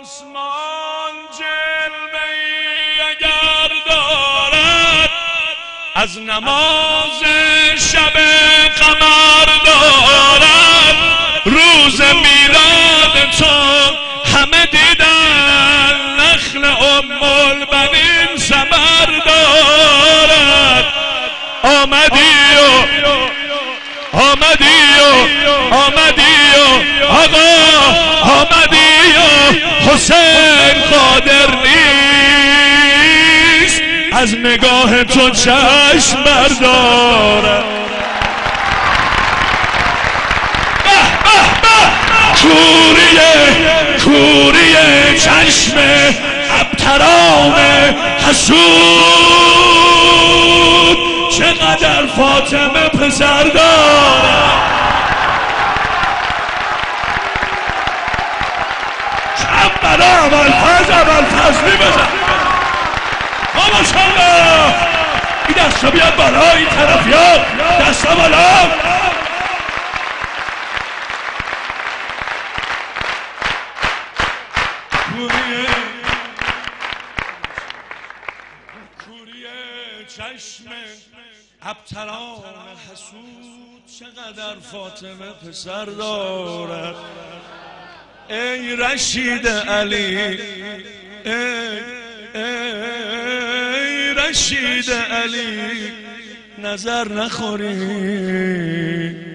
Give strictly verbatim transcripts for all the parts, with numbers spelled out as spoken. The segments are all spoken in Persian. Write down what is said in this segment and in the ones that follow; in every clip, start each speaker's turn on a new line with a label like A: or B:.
A: آسمان جلوه‌ای اگر دارد از نماز شب قمر دارد، روز میلاد تو همه دیدن نخل ام البنین ثمر دارد. آمدی و آمدی و آمدی و آقا آمدی و حسین قادر نیست از نگاه تو چشم بردارد. کوریه کوریه چشم ابترام حسود چقدر فاطمه پسر دارد. چند برا اول فز اول فزلی بزن ماشاءالله. این دستا بیاد بالا، این طرفی ها دستا بالا. کوریه کوریه چشم ابتران حسود چقدر فاطمه پسر دارد. ای رشید علی ای, ای رشید علی نظر نخوری.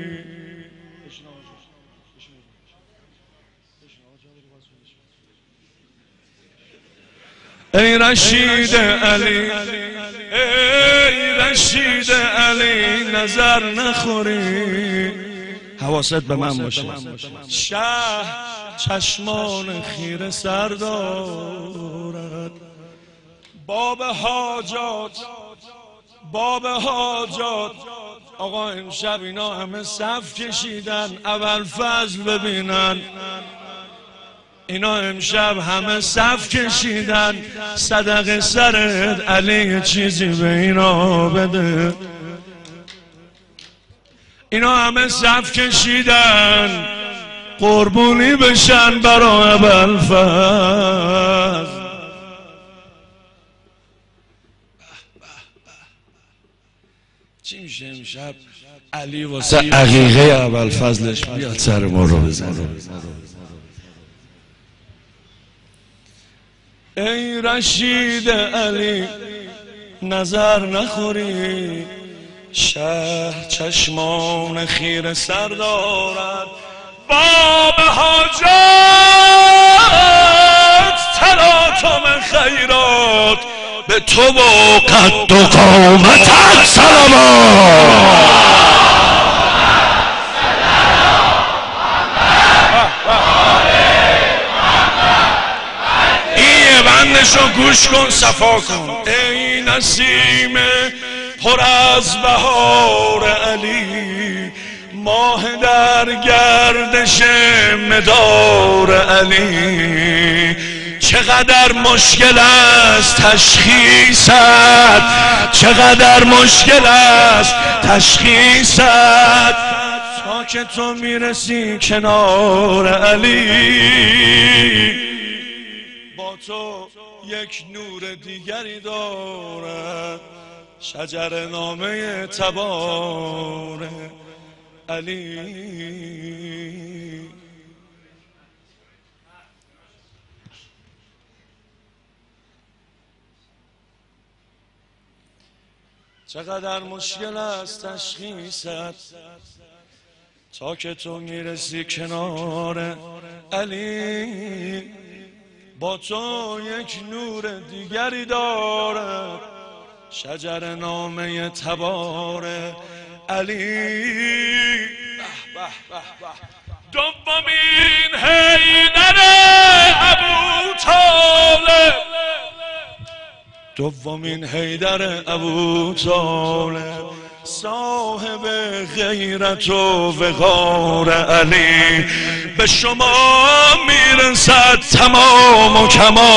A: ای رشید علی ای رشید علی نظر نخوری. حواست به من باشه. شاه چشمان خیره سر دارد. باب حاجات باب حاجات آقا امشب اینا همه صف کشیدن اول فضل ببینن. اینا امشب همه صف کشیدن صدقه سرت علی چیزی به اینا بده. اینا همه صف کشیدن قربونی بشن برای ابوالفضل. چی میشه امشب علی واسه عقیقه ابوالفضلش بیاد سر ما رو بزنه. ای رشید علی نظر نخوری. شهر چشمان خیره سر دارد. باب حاجات تلاطم خیرات به تو و قد و قامتت سلامات. بندشو گوش کن صفا کن. ای نسیم پر از بهار علی ماه در گردش مدار علی چقدر مشکل است تشخیصت، چقدر مشکل است تشخیصت تا که تو میرسی کنار علی. تو یک نور دیگری دارد شجر نامه تبار علی. چقدر مشکل است تشخیصت تا که تو میرسی کنار علی. با تو یک نور دیگری دارد شجر نامه تبار علی. دومین حیدر ابوطالب دومین حیدر ابوطالب صاحب غیرت و وقار علی به شما میرسد تمام و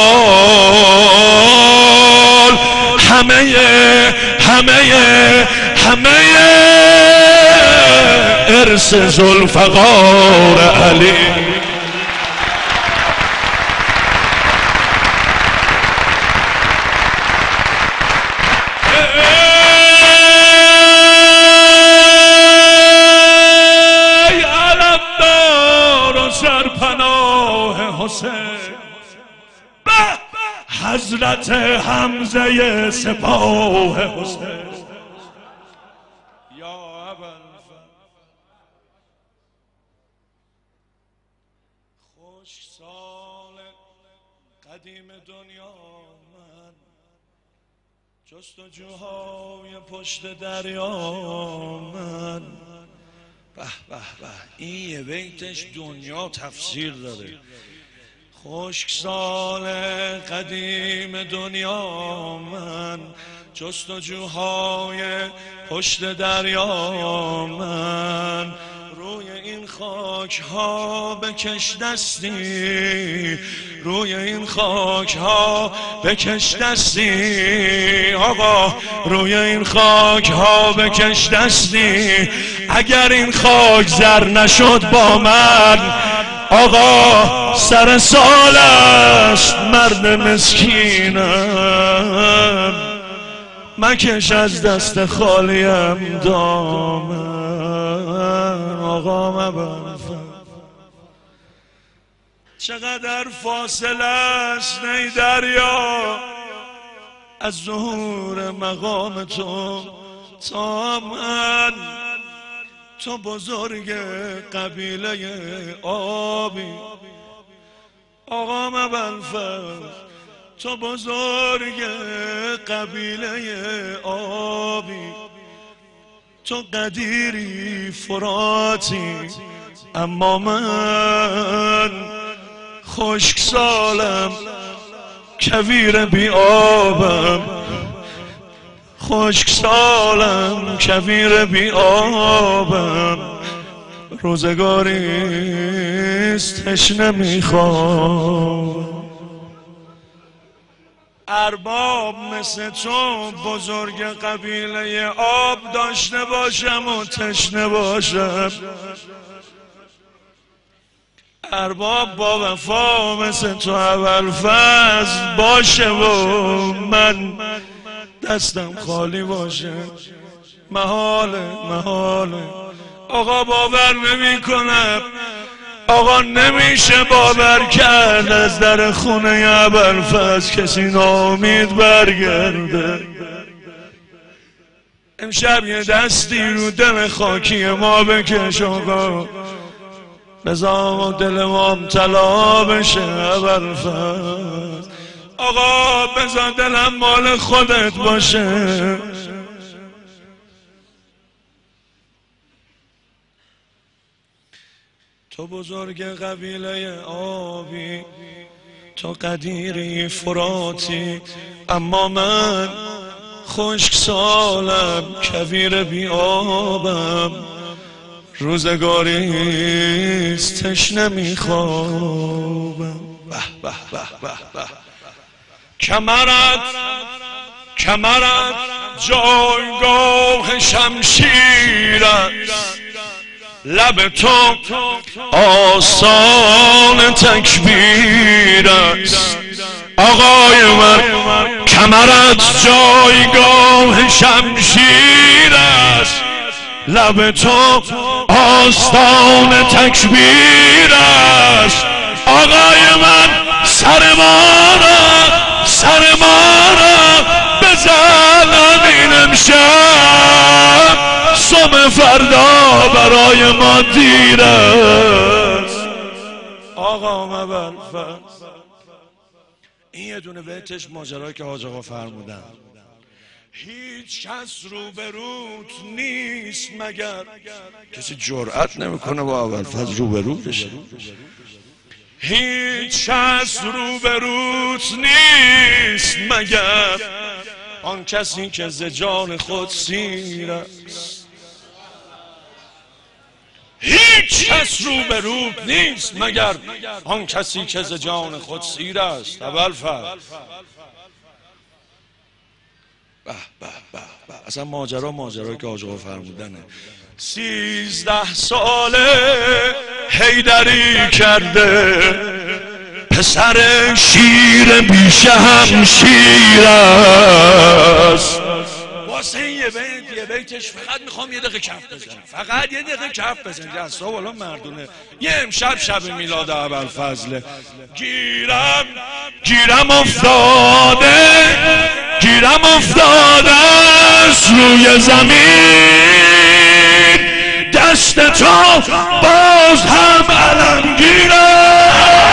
A: کمال. همه همه همه ارث ذوالفقار علی. سرپناه حسین، به حضرت حمزه سپاه حسین. یا ابوالفضل خوش سال قدیم دنیا من، جستجوهای پشت دریا من. به به به، این یه بیتش دنیا تفسیر داره. خشک سال قدیم دنیا من، جستجوهای پشت دریا من. روی این خاک ها بکش دستی، روی این خاک ها بکش دستی. آقا روی این خاک ها بکش دستی. اگر این خاک زر نشد با من، آقا سر سال است مرد مسکینم. مکش از دست خالیم دامن. آقا ابوالفضل چقدر فاصله است ای دریا از ظهور مقام تو تا من. تو بزرگ قبیله آبی آقا ابوالفضل، تو بزرگ قبیله آبی. تو قدیری فراتی اما من خشک سالم کویر بی آبم. خشک سالم کویر بی آبم. روزگاریست تشنه میخوام. ارباب مثل تو بزرگ قبیله آب داشته باشم و تشنه باشم. ارباب با وفا مثل تو ابوالفضل باشه و من دستم خالی باشه. محاله محاله آقا، باور نمی کنم. آقا نمیشه باور کرد از در خونه ابوالفضل کسی ناامید برگرده. امشب یه دستی رو دل خاکی ما بکش آقا، بذار دل ما امتلا بشه ابوالفضل. آقا بذار دلم مال خودت باشه. تو بزرگ قبیله آبی، تو قدیری فراتی اما من خشک سالم کویر بی آبم. روزگاریست تشنه میخوابم. به به به به به کمرت کمرت جایگاه شمشیر است، لب تو آسان تکبیر است. آقای من کمرت جایگاه شمشیر است، لب تو آستان تکبیر است. آقای من سر ما را سر ما را بزن این امشب، صبح فردا برای ما دیر است. آقا ابوالفضل این یه دونه بیتش ماجرایی که حاج آقا فرمودن. هیچ کس روبروت نیست مگر، کسی جرأت نمیکنه با ابوالفضل روبرو بشه. هیچ کس روبروت نیست مگر آن کسی که ز جان خود سیر است. هیچ کس روبروت نیست مگر آن کسی که ز جان خود سیر است. ابوالفضل به به به به، اصلا ماجرا ماجرایی که حاج آقا فرمودنه. سیزده ساله حیدری کرده، پسر شیر بیشه هم شیر است. واسه یه بیت یه بیتش فقط میخوام یه دقیقه کف بزنم، فقط یه دقیقه کف بزنم. جسا والا مردونه. یه امشب شب میلاد ابوالفضله. گیرم گیرم افتاده گیرم افتاده از روی زمین، دست تو باز هم علم گیرم.